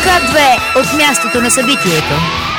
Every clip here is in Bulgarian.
БНТ2 от мястото на събитието.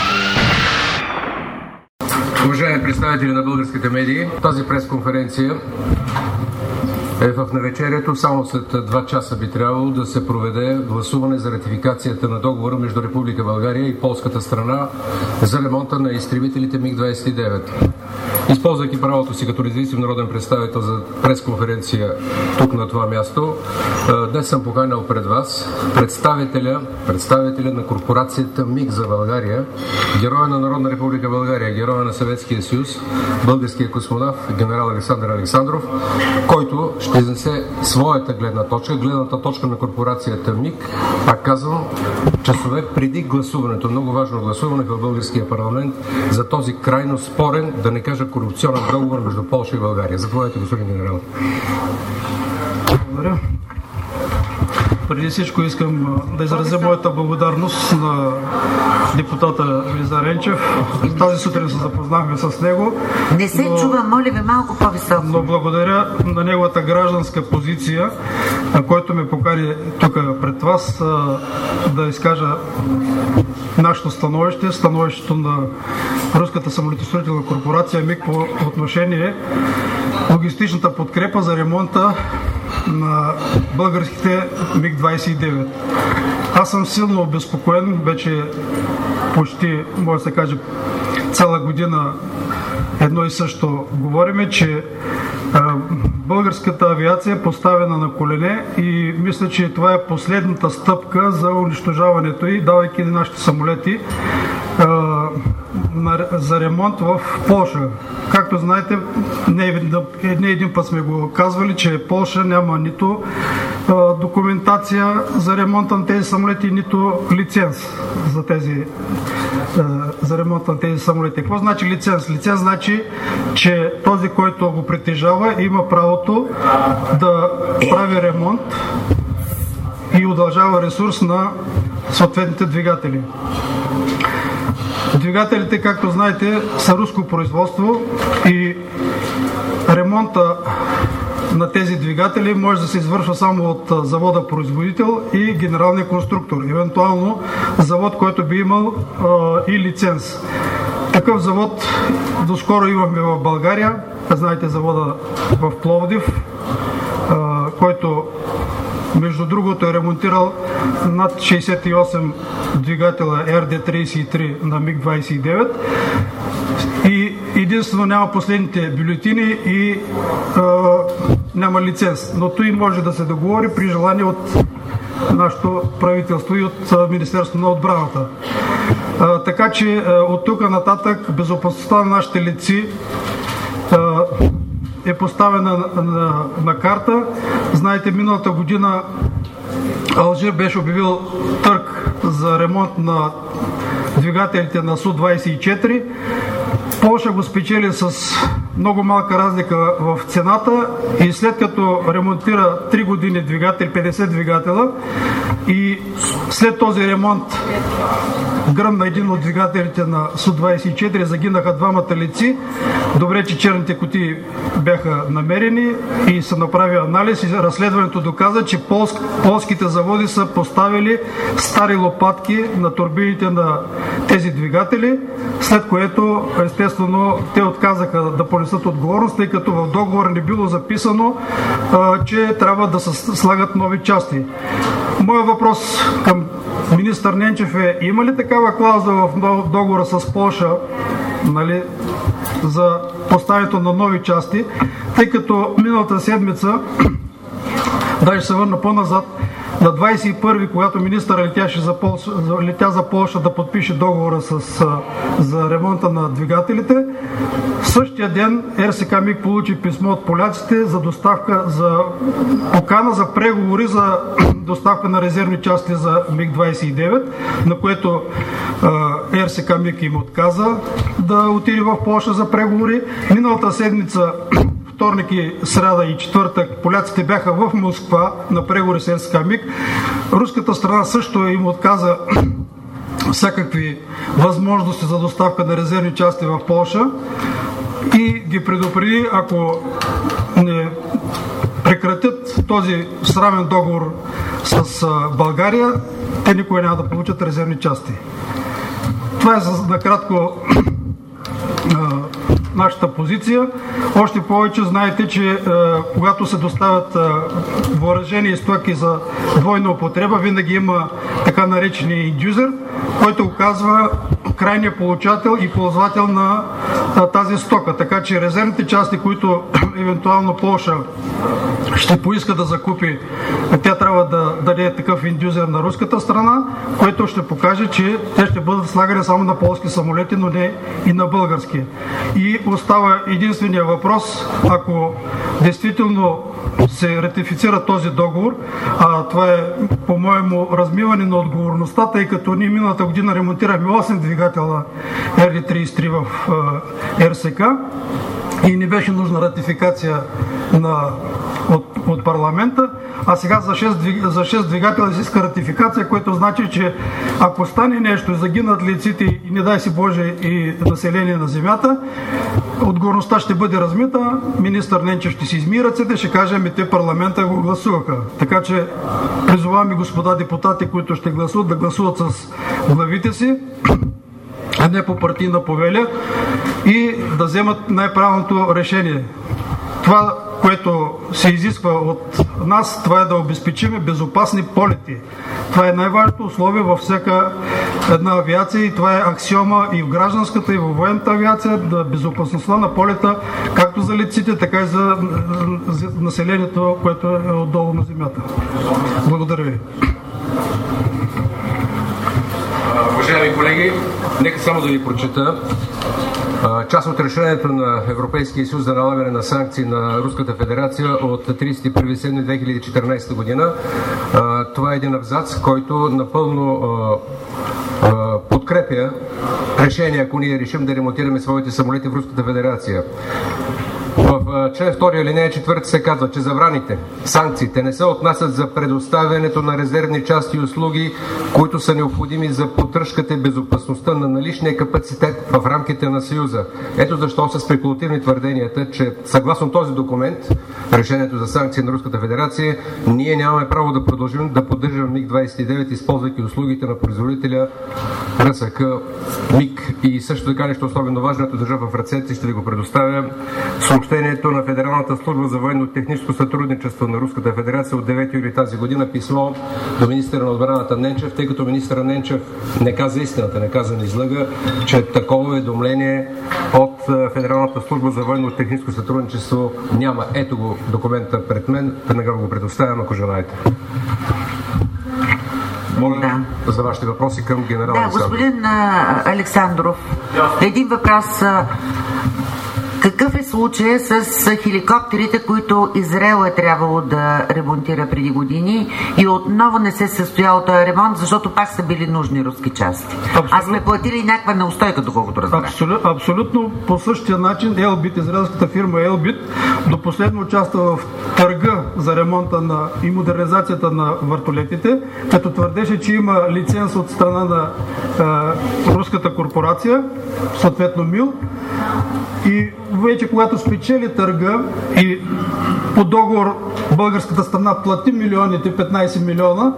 Уважаеми представители на българските медии, тази пресконференция е в навечерието. Само след 2 часа би трябвало да се проведе гласуване за ратификацията на договора между Република България и полската страна за ремонта на изтребителите МиГ-29. Използвайки правото си като независим народен представител за пресконференция тук на това място, днес съм поканил пред вас представителя на корпорацията МиГ за България, героя на Народна република България, героя на Съветския съюз, българския космонавт генерал Александър Александров, който ще изнесе своята гледната точка на корпорацията МиГ, пак казвам, часове преди гласуването, много важно гласуване в българския парламент за този крайно спорен, да не кажа корупционен договор между Полша и България. Заповядайте, господин генерал. Благодаря. Преди всичко искам да изразя моята благодарност на депутата Велизар Енчев. Тази сутрин се запознахме с него. Не се чува, моля ви, малко по-високо. Но благодаря на неговата гражданска позиция, който ме покани тук пред вас да изкажа нашето становището на Руската самолетостроителна корпорация МиГ по отношение логистичната подкрепа за ремонта на българските МиГ-29. Аз съм силно обезпокоен, вече почти, може да се каже, цяла година едно и също говориме, че българската авиация е поставена на колене и мисля, че това е последната стъпка за унищожаването и давайки нашите самолети за ремонт в Полша. Както знаете, не един път сме го казвали, че Полша няма нито документация за ремонта на тези самолети, нито лиценз за ремонт на тези самолети. Какво значи лиценз? Лиценз значи, че този, който го притежава, има правото да прави ремонт и удължава ресурс на съответните двигатели. Двигателите, както знаете, са руско производство и ремонта на тези двигатели може да се извършва само от завода-производител и генералния конструктор, евентуално завод, който би имал и лиценз. Такъв завод доскоро имахме в България, знаете завода в Пловдив, който между другото е ремонтирал над 68 двигателя RD-33 на МиГ-29 и единствено няма последните бюлетини и няма лиценз. Но той може да се договори при желание от нашето правителство и от Министерството на отбраната. Така че от тук нататък безопасността на нашите летци е поставена на карта. Знаете, миналата година Алжир беше обявил търг за ремонт на двигателите на Су-24. Полша го спечели с много малка разлика в цената и след като ремонтира 3 години двигател, 50 двигателя и след този ремонт гръмна един от двигателите на Су-24, загинаха 2 летци. Добре, че черните кутии бяха намерени и се направи анализ и разследването доказа, че полските заводи са поставили стари лопатки на турбините на тези двигатели, след което естествено те отказаха да понесат отговорност, тъй като в договора не било записано, че трябва да се слагат нови части. Моят въпрос към министър Ненчев е: има ли такава клауза в договора с Полша, нали, за поставянето на нови части, тъй като миналата седмица, даже се върна по-назад, на 21-ви, когато министър летя за Полша да подпише договора за ремонта на двигателите, в същия ден РСК МиГ получи писмо от поляците за доставка, за покана за преговори за доставка на резервни части за МиГ-29, на което РСК МиГ им отказа да отиде в Полша за преговори. Миналата седмица, вторник и сряда и четвъртък, поляците бяха в Москва на преговори с РСК МиГ. Руската страна също им отказа всякакви възможности за доставка на резервни части в Полша и ги предупреди, ако не прекратят този срамен договор с България, те никога няма да получат резервни части. Това е накратко нашата позиция. Още повече знаете, че когато се доставят въоръжени и стоки за двойна употреба, винаги има така наречения индюзер, който оказва крайния получател и ползвател на тази стока. Така че резервните части, които евентуално Полша ще поиска да закупи, тя трябва да даде такъв индюзер на руската страна, което ще покаже, че те ще бъдат слагани само на полски самолети, но не и на български. И остава единствения въпрос, ако действително се ратифицира този договор, това е, по-моему, размиване на отговорността, тъй като ние миналата година ремонтирахме 8 двигателя RD-33 в РСК и не беше нужна ратификация от парламента, а сега за 6 двигателя се иска ратификация, което значи, че ако стане нещо и загинат летците и не дай си Боже и население на земята, отговорността ще бъде размита, министър Ненчев ще си изми ръцете, ще каже, те парламента го гласуваха. Така че призоваваме господа депутати, които ще гласуват, да гласуват с главите си, а не по партийна повеля и да вземат най-правилното решение. Това, което се изисква от нас, това е да обезпечим безопасни полети. Това е най-важното условие във всяка една авиация и това е аксиома и в гражданската, и в военната авиация, да безопасността на полета, както за летците, така и за населението, което е отдолу на земята. Благодаря ви. Уважаеми колеги, нека само да ви прочета част от решението на Европейския съюз за налагане на санкции на Руската федерация от 31.07.2014 година. Това е един абзац, който напълно подкрепя решение, ако ние решим да ремонтираме своите самолети в Руската федерация. В член 2 алинея 4 се казва, че забраните, санкциите не се отнасят за предоставянето на резервни части и услуги, които са необходими за поддръжката и безопасността на наличния капацитет в рамките на Съюза. Ето защо са спекулативни твърденията, че съгласно този документ, решението за санкции на Руската федерация, ние нямаме право да продължим да поддържаме МиГ-29, използвайки услугите на производителя РСК МиГ. И също така нещо особено важно, ето държа в ръцете, ще ви го предоставя. Съобщението на Федералната служба за военно-техническо сътрудничество на Руската федерация от 9 юли тази година, писмо до министъра на отбраната Ненчев, тъй като министър Ненчев не каза истината, не каза, не излъга, че такова уведомление от Федералната служба за военно-техническо сътрудничество няма. Ето го документа пред мен, веднага го предоставям, ако желаете. Моля за вашите въпроси към генерал Александров. Да, господин Александров, един въпрос. Какъв е случая с хеликоптерите, които Израел е трябвало да ремонтира преди години и отново не се състоял този ремонт, защото пак са били нужни руски части? А сме платили някаква неустойка, доколкото разбрах. Абсолютно по същия начин Elbit, израелската фирма Elbit, до последно участва в търга за ремонта и модернизацията на вертолетите, като твърдеше, че има лиценз от страна на руската корпорация, съответно МИЛ. И вече когато спечели търга и по договор българската страна плати милионите, 15 милиона,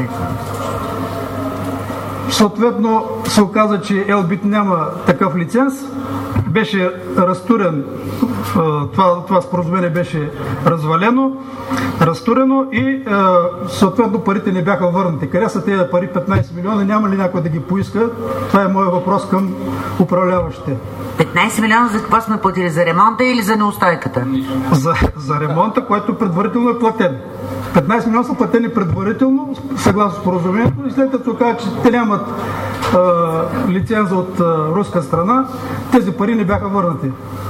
съответно се оказа, че Elbit няма такъв лиценз, беше разтурен, това споразумение беше разтурено и съответно парите не бяха върнати. Къде са тези пари, 15 милиона, няма ли някой да ги поиска? Това е моят въпрос към управляващите. 15 милиона за какво сме платили? За ремонта или за неустойката? За ремонта, който предварително е платен. 15 милиона са платени предварително, съгласно споразумението, и след като казват, че те нямат лиценза от руска страна, тези пари не бяха върнати.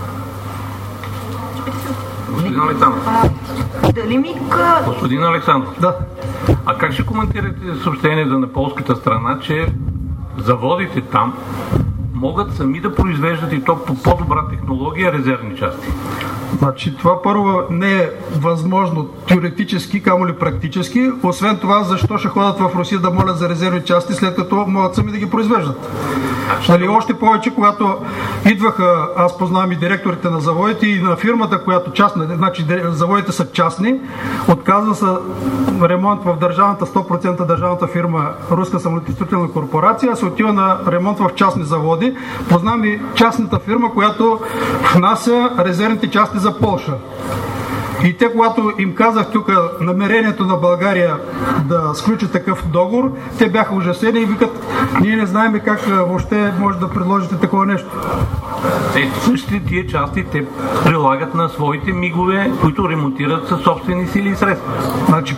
Господин Александров. Господин Александров. Да. А как ще коментирате съобщението на полската страна, че заводите там могат сами да произвеждат и то по по-добра технология резервни части? Значи, това първо не е възможно теоретически, камо ли практически. Освен това, защо ще ходят в Русия да молят за резервни части, след като могат сами да ги произвеждат? Нали, още повече, когато идваха, аз познавам и директорите на заводите и на фирмата, която частна, значи заводите са частни, отказва се ремонт в държавната, 100% държавната фирма Руска самолетостроителна корпорация, се отива на ремонт в частни заводи. Познавам и частната фирма, която внася резервните части за Полша. И те, когато им казах тук намерението на България да сключи такъв договор, те бяха ужасени и викат, ние не знаем как въобще може да предложите такова нещо. Същите тия части те прилагат на своите мигове, които ремонтират със собствени сили и средства. Значи,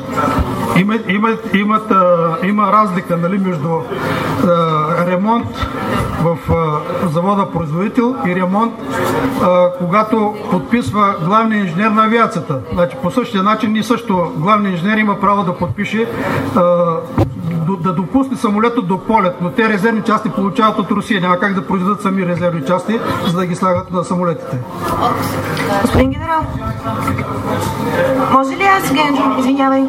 има разлика, нали, между ремонт в завода производител и ремонт, когато подписва главният инженер на авиацията. Значи, по същия начин и също главният инженер има право да подпише да допусне самолета до полет, но те резервни части получават от Русия. Няма как да произведат сами резервни части, за да ги слагат на самолетите. Господин генерал, може ли аз, Генджо? Извинявай.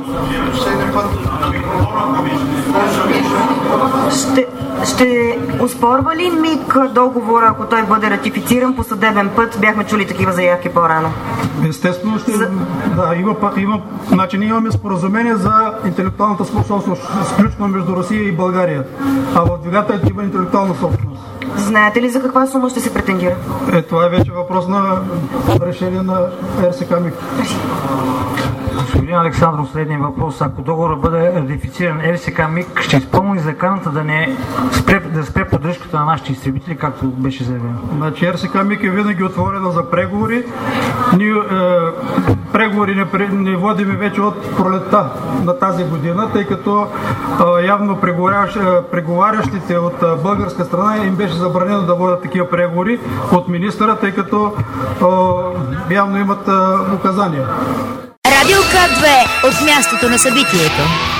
Ще оспорва ли МИГ договора, ако той бъде ратифициран по съдебен път? Бяхме чули такива заявки по-рано. Естествено ще... Да, значи ние имаме споразумение за интелектуалната собственост, сключено между Русия и България. А в двигателите има интелектуална собственост. Знаете ли за каква сума ще се претендира? Това е вече въпрос на решение на РСК МИГ. Господин Александров, следния въпрос. Ако договорът бъде ратифициран, РСК МИГ ще изпълни заканата да спре поддръжката на нашите изтребители, както беше заявено? Значи РСК МИГ е винаги отворена за преговори. Ние преговори не водиме вече от пролетта на тази година, тъй като явно преговарящите от българска страна им беше забранено да водят такива преговори от министъра, тъй като явно имат указания. Радио К2 от мястото на събитието.